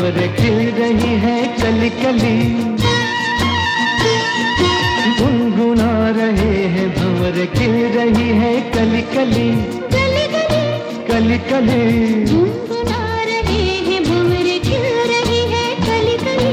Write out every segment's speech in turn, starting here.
भंवर खिल रही है कली कली, गुनगुना रहे हैं भंवर खिल रही है कली कली, कली कली गुनगुना रहे हैं भंवर खिल रही है कली कली।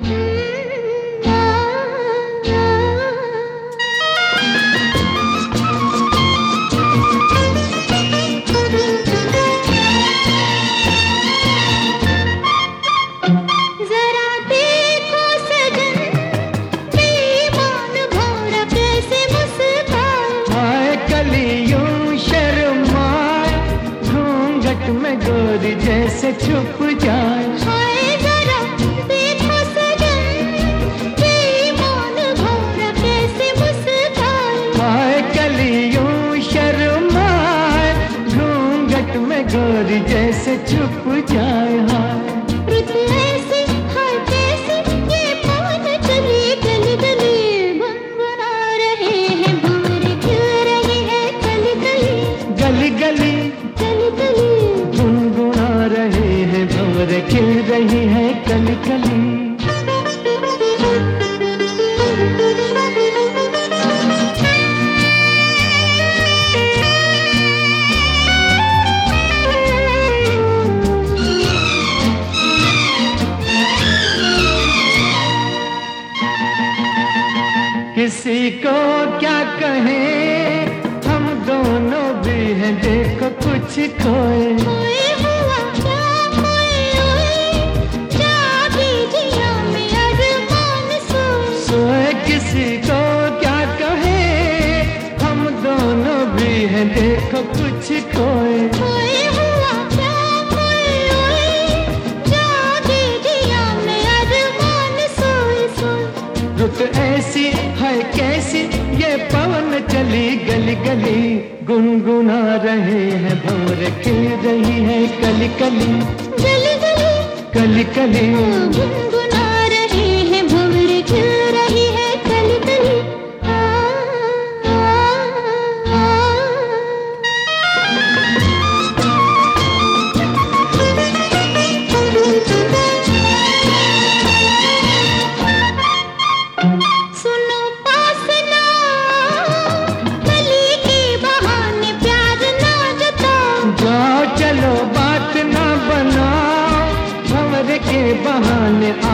जरा देखो सजन, बेईमान भंवरा कैसे मुस्काए, हाय कलियों शर्माए, घूंघट में गोरी जैसे छुप जाए। हाय जरा देखो सजन, बेईमान भंवरा कैसे मुस्काए, हाय कलियों शर्माए, घूंघट में गोरी जैसे छुप जाए। हाय रुत ऐसी हाय कैसी ये पवन चली गली गली, गुनगुना रहे हैं भंवर खिल रही है कली कली, गली गली कली कली गुनगुना रहे हैं भंवर खिल रही है कली कली। किसी को क्या कहें, हम दोनों भी हैं देखो कुछ खोए। खोए हुआ क्या खोए हुए, जागी जिया में अरमान सोए, सोए किसी को क्या कहें, हम दोनों भी हैं देखो कुछ खोए। खोए हुआ क्या खोए हुए, जागी जिया में अरमान सोए सोए। रुत ऐसी है कैसी ये पवन चली गली गली, गुनगुना रहे हैं भंवर खिल रही है कली कली, गली गली कली कली गुनगुना रहे हैं भंवर खिल रही है कली कली। सुनो पास ना, कली के बहाने प्यार ना जताओ, जाओ चलो बात ना बनाओ, भंवर के बहाने